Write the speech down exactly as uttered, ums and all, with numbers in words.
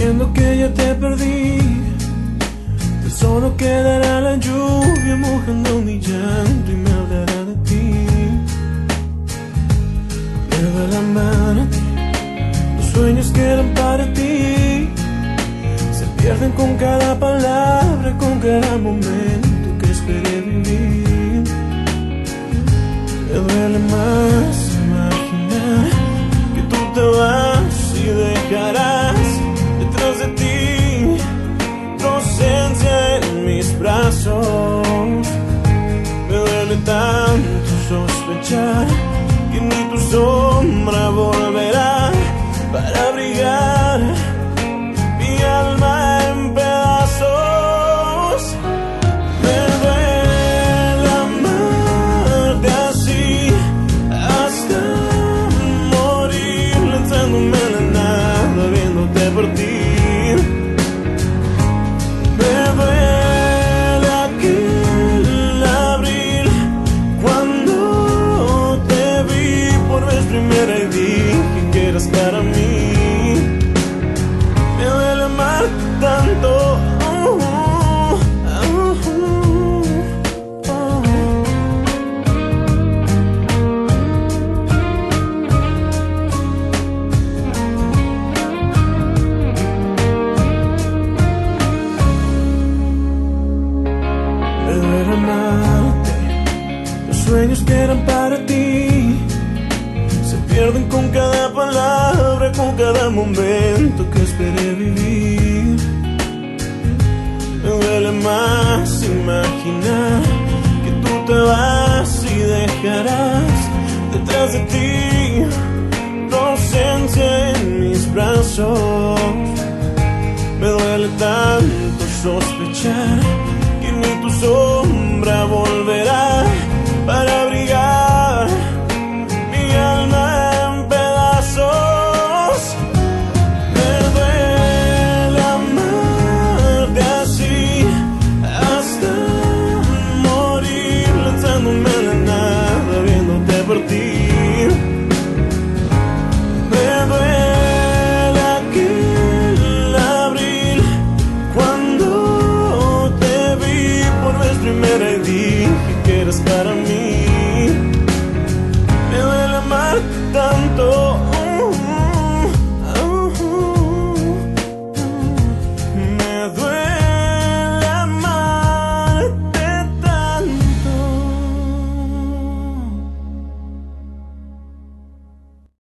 sabiendo que ya te perdí. Tan solo quedará la lluvia mojando mi llanto y me hablará de ti. Me va la mano a ti, los sueños que eran para ti se pierden con cada palabra, con cada momento que esperé vivir. Me duele más imaginar que tú te vas y dejarás detrás de ti tu ausencia en mis brazos. Me duele tanto sospechar que ni tu sombra volverá para abrigar mi alma en pedazos. Me duele amarte así hasta morir, lanzándome a la nada, viéndote partir. Me duele aquel abril cuando te vi por vez primera y dije que eras para mí. Me duele amar tanto. Oh, oh, oh, oh. Me duele amarte, los sueños que eran para ti se pierden con cada palabra, con cada momento que esperé vivir. Me duele más imaginar que tú te vas y dejarás detrás de ti tu ausencia en mis brazos. Me duele tanto sospechar que ni tus ojos